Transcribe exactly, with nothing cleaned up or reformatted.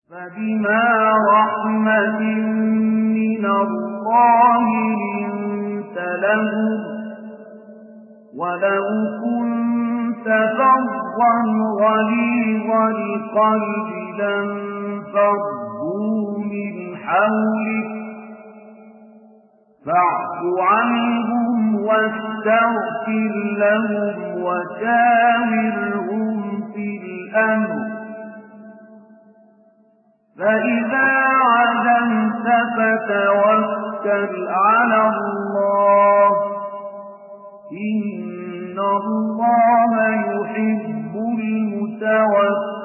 فبما رحمة من الله لنت لهم ولو كنت فظا غليظ القلب لانفضوا من حولك فاعف عنهم واستغفر لهم وشاورهم في الأمر فإذا عزمت فتوكل على الله إن الله يحب المتوكلين.